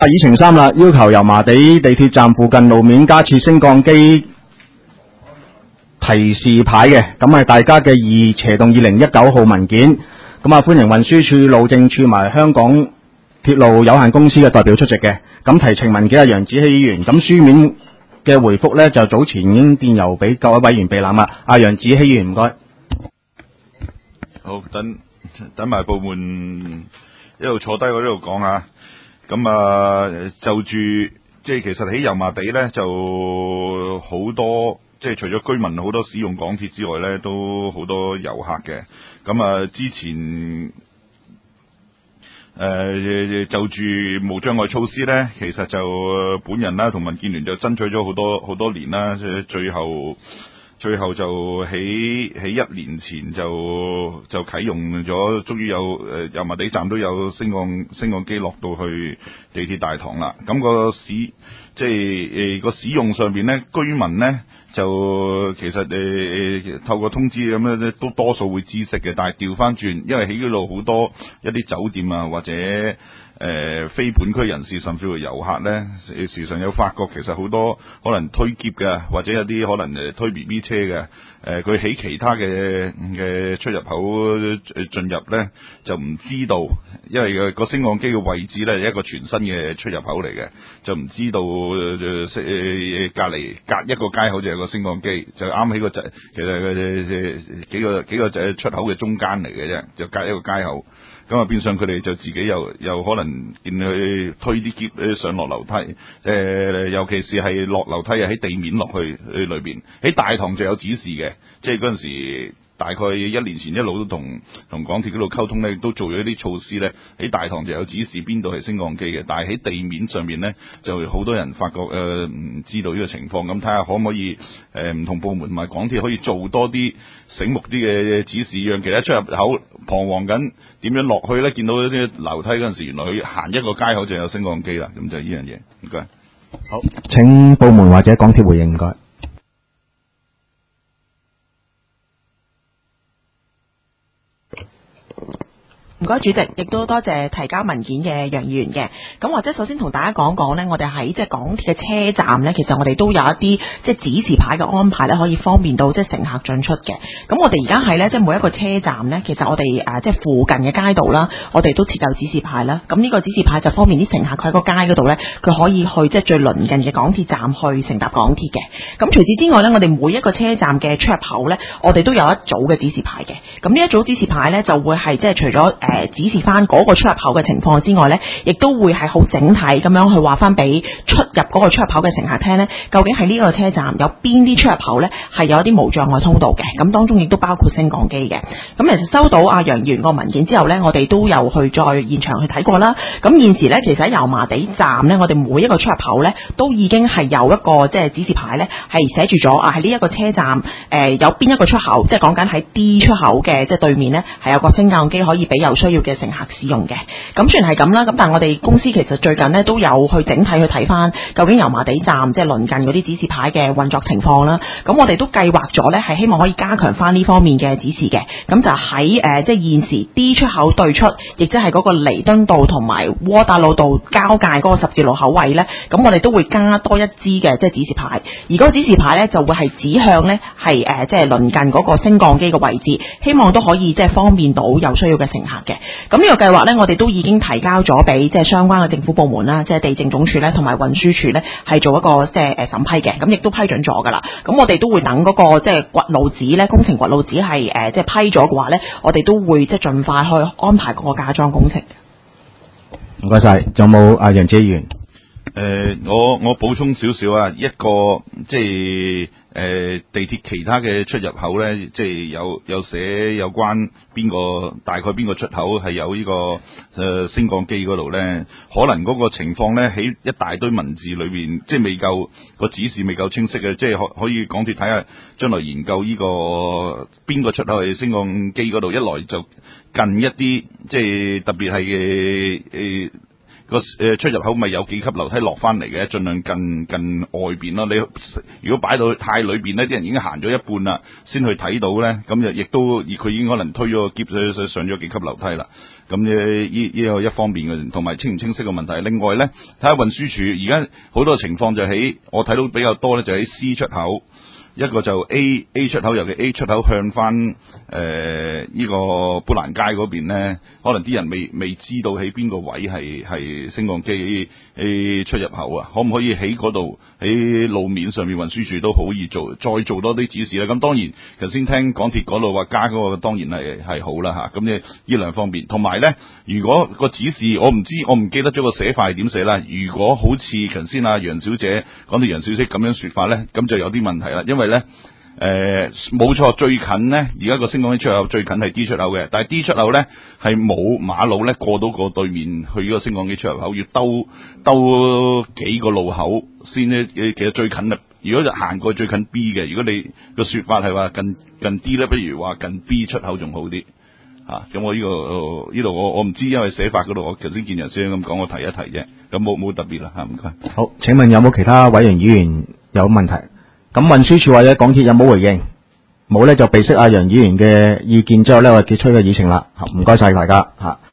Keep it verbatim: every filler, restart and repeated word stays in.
議程三啦，要求油麻地地鐵站附近路面加設升降機提示牌嘅，咁係大家嘅二斜動二零一九號文件，咁啊歡迎運輸署、路政署埋香港鐵路有限公司嘅代表出席嘅，咁提呈文件係楊子希議員，咁書面嘅回覆呢，就早前已經電郵俾各位委員備覽啦。阿楊子希議員唔該。 好，等等埋部門一路坐低，我呢度講下。咁啊，就住即係其實喺油麻地咧，就好多即係除咗居民好多使用港鐵之外咧，都好多遊客嘅。咁啊，之前誒、呃、就住無障礙措施咧，其實就本人啦同民建聯就爭取咗好多好多年啦，最後。最後就喺喺一年前就就啟用咗，終於有誒油麻地站都有升降升降機落到去地鐵大堂啦。咁、個使即係誒個使用上邊咧，居民咧就其實誒誒、呃、透過通知咁樣咧，都多數會知悉嘅。但係調翻轉，因為喺嗰度好多一啲酒店啊或者誒、呃、非本區人士甚至乎遊客咧，時常有發覺其實好多可能推喼嘅，或者有啲可能誒推 B B 車嘅，誒佢喺其他嘅嘅出入口進入咧就唔知道，因為個升降機嘅位置咧係一個全新嘅出入口嚟嘅，就唔知道誒誒隔離隔一個街口就有個升降機，就啱喺個就其實幾個幾個就出口嘅中間嚟嘅啫，就隔一個街口。咁啊，變相佢哋就自己又又可能見佢推啲喼上落樓梯，誒、呃，尤其是係落樓梯啊，喺地面落去去裏邊，喺大堂就有指示嘅，即係嗰陣時大概一年前一路都同同港鐵嗰度溝通咧，都做咗一啲措施咧，喺大堂就有指示邊度係升降機嘅，但係喺地面上面咧就好多人發覺誒唔、呃、知道呢個情況，咁睇下可唔可以誒唔、呃、同部門同埋港鐵可以做多啲醒目啲嘅指示，讓其他出入口彷徨緊點樣落去咧，見到啲樓梯嗰陣時，原來佢行一個街口就有升降機啦，咁就係呢樣嘢。唔該。 好，請部門或者港鐵回應，唔該。 唔該，主席，亦都多謝提交文件嘅楊議員嘅。咁或者首先同大家講講呢，我哋喺即係港鐵嘅車站呢，其實我哋都有一啲即係指示牌嘅安排呢，可以方便到即係乘客進出嘅。咁我哋而家係呢，即係每一個車站呢，其實我哋誒即係附近嘅街道啦，我哋都設有指示牌啦。咁呢個指示牌就方便啲乘客佢喺個街嗰度呢，佢可以去即係最鄰近嘅港鐵站去乘搭港鐵嘅。咁除此之外呢，我哋每一個車站嘅出入口呢，我哋都有一組嘅指示牌嘅。咁呢一組指示牌呢，就會係即係除咗誒、呃、指示翻嗰個出入口嘅情況之外呢，亦都會係好整體咁樣去話翻俾出入嗰個出入口嘅乘客聽呢，究竟喺呢個車站有邊啲出入口呢係有一啲無障礙通道嘅，咁當中亦都包括升降機嘅。咁其實收到阿楊議員個文件之後呢，我哋都有去再現場去睇過啦。咁現時呢，其實喺油麻地站呢，我哋每一個出入口呢，都已經係有一個即係指示牌呢，係寫住咗啊，喺呢一個車站誒、呃、有邊一個出口，即係講緊喺 D 出口嘅即係對面呢，係有個升降機可以俾有需要嘅乘客使用嘅。咁雖然係咁啦，咁但係我哋公司其實最近呢，都有去整體去睇翻究竟油麻地站即係鄰近嗰啲指示牌嘅運作情況啦。咁我哋都計劃咗呢，係希望可以加強翻呢方面嘅指示嘅。咁就喺誒、呃、即係現時 D 出口對出，亦即係嗰個彌敦道同埋窩打老道交界嗰個十字路口位呢，咁我哋都會加多一支嘅即係指示牌。而嗰個指示牌呢，就會係指向呢，係誒、呃、即係鄰近嗰個升降機嘅位置，希望都可以即係方便到有需要嘅乘客嘅。咁呢個計劃呢，我哋都已經提交咗俾即係相關嘅政府部門啦，即係地政總署咧同埋運輸署咧，係做一個即係誒審批嘅，咁亦都批准咗噶啦。咁我哋都會等嗰個即係掘路紙咧，工程掘路紙係誒即係批咗嘅話咧，我哋都會即係盡快去安排嗰個加裝工程。 唔該晒，仲有冇阿楊子議員？ 誒、呃，我我補充少少啊，一個即係誒、呃、地鐵其他嘅出入口咧，即係有有寫有關邊個大概邊個出口係有呢、這個誒、呃、升降機嗰度咧，可能嗰個情況咧喺一大堆文字裏邊，即係未夠個指示未夠清晰嘅，即係可可以港鐵睇下將來研究呢、這個邊個出口係升降機嗰度，一來就近一啲，即係特別係誒誒。 個誒出入口咪有幾級樓梯落翻嚟嘅，盡量近近外邊咯。你如果擺到太裏邊呢，啲人已經行咗一半啦，先去睇到咧，咁就亦都佢已經可能推咗個篋上咗幾級樓梯啦。咁呢呢呢個一方面嘅，同埋清唔清晰嘅問題。另外咧，睇下運輸署而家好多情況就喺我睇到比較多咧，就喺 C 出口。一個就 A A 出口，尤其 A 出口向翻誒呢個砵蘭街嗰邊咧，可能啲人未未知道喺邊個位係係升降機 A 出入口啊，可唔可以喺嗰度喺路面上面運輸署都可以做，再做多啲指示咧？咁當然頭先聽港鐵嗰度話加嗰個當然係係好啦嚇，咁呢呢兩方面，同埋咧，如果個指示我唔知我唔記得咗個寫法係點寫啦。如果好似頭先阿楊小姐講到楊小姐咁樣説法咧，咁就有啲問題啦，因為咧誒冇錯，最近咧而家個升降機出口最近係 D 出口嘅，但係 D 出口咧係冇馬路咧過到個對面去嗰個升降機出入口，要兜兜幾個路口先咧。其實最近啊，如果就行過最近 B 嘅，如果你個説法係話近近 D 咧，不如話近 B 出口仲好啲嚇。咁、啊、我呢、這個呢度我我唔知，因為寫法嗰度我頭先見楊先生咁講，我提一提啫。咁冇冇特別啦嚇，唔該。 好，請問有冇其他委員議員有問題？咁運輸署或者港鐵有冇回應？冇咧就備悉阿楊議員嘅意見之後咧，我結束個議程啦。唔該晒大家嚇。